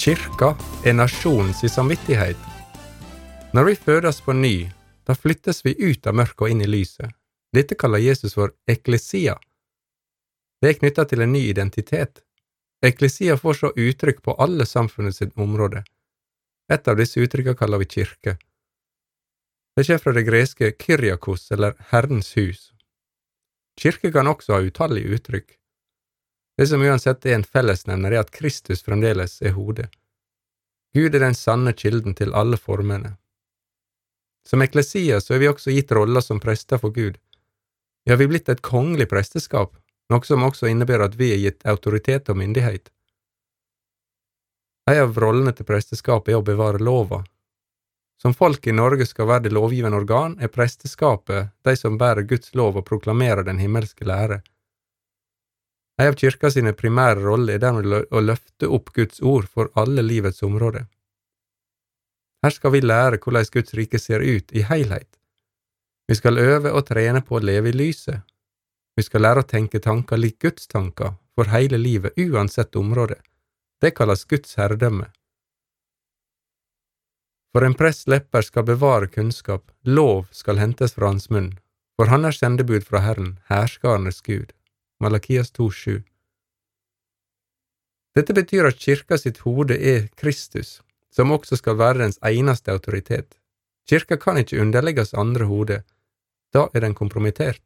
Kirka nasjonens samvittighet. Når vi fødes på ny, da flyttes vi ut av mørket og inn i lyset. Dette kaller Jesus for eklesia. Det knyttet til en ny identitet. Eklesia får så uttrykk på alle samfunnets område. Et av disse uttrykkene kaller vi kirke. Det kommer fra det greske kyriakos, eller Herrens hus. Kirke kan også ha utallige uttrykk. Det som uansett en fellesnevner at Kristus fremdeles hodet. Gud den sanne kilden til alle formene. Som eklesia så vi også gitt roller som prester for Gud. Vi har blitt et kongelig presteskap, noe som også innebærer at vi gitt autoritet og myndighet. En av rollene til presteskapet å bevare lova. Som folk i Norge skal være det lovgivende organ, presteskapet de som bærer Guds lov og proklamerer den himmelske lære. En av kirka sine primære roller dermed å løfte opp Guds ord for alle livets områder. Her skal vi lære hvordan Guds rike ser ut i helhet. Vi skal øve og trene på å leve i lyset. Vi skal lære å tenke tanker lik Guds tanker for hele livet uansett område. Det kalles Guds herredømme. For en prest lepper skal bevare kunnskap, lov skal hentes fra hans munn, for han sendebud fra Herren, herskarenes Gud. Malakias 2,7. Dette betyr at kirka sitt hode Kristus, som også skal være dens eneste autoritet. Kirka kan ikke underlegges andre hode, da den kompromittert.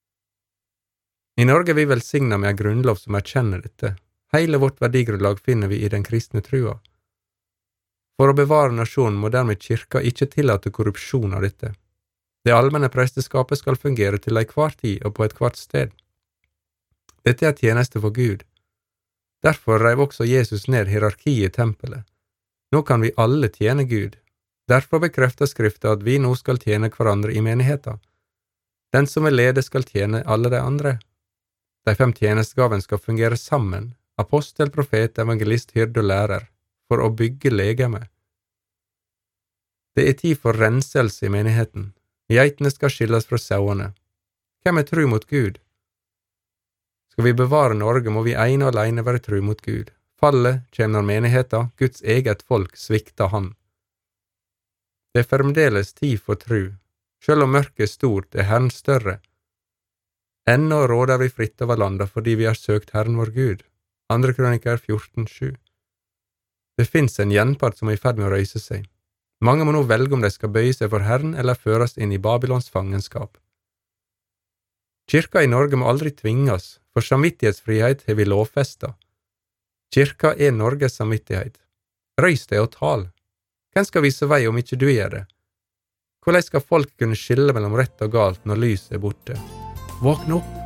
I Norge vi velsigner med en grunnlov som erkjenner dette. Hele vårt verdigrunnlag finner vi i den kristne trua. For å bevare nasjonen må dermed kirka ikke tillate korrupsjon av dette. Det allmenne presteskapet skal fungere til enhver tid og på ethvert sted. Dette tjeneste for Gud. Derfor reiv også Jesus ned hierarkiet i tempelet. Nå kan vi alle tjene Gud. Derfor bekrefter Skriften at vi nå skal tjene hverandre i menigheten. Den som leder skal tjene alle de andre. De 5 tjenestegaven skal fungere sammen, apostel, profet, evangelist, hyrde og lærer, for å bygge legeme. Det tid for renselse i menigheten. Geitene skal skilles fra sauene. Hvem tro mot Gud? Skal vi bevare Norge, må vi ene og alene være tro mot Gud. Fallet kommer når menigheten, Guds eget folk, svikter han. Det fremdeles tid for tro. Selv om mørket stort, Herren større. Ennå råder vi fritt over landet fordi vi har søkt Herren vår Gud. 2. Kroniker 14,7. Det finnes en gjenpart som i ferd med å røyse seg. Mange må nå velge om de skal bøye seg for Herren eller føres inn i Babylons fangenskap. Kirka i Norge må aldri tvinges, for samvittighetsfrihet har vi lovfestet. Kirka Norges samvittighet. Røys deg og tal. Hvem skal vise vei om ikke du gjør det? Hvordan skal folk kunne skille mellom rett og galt når lyset borte? Våkne opp!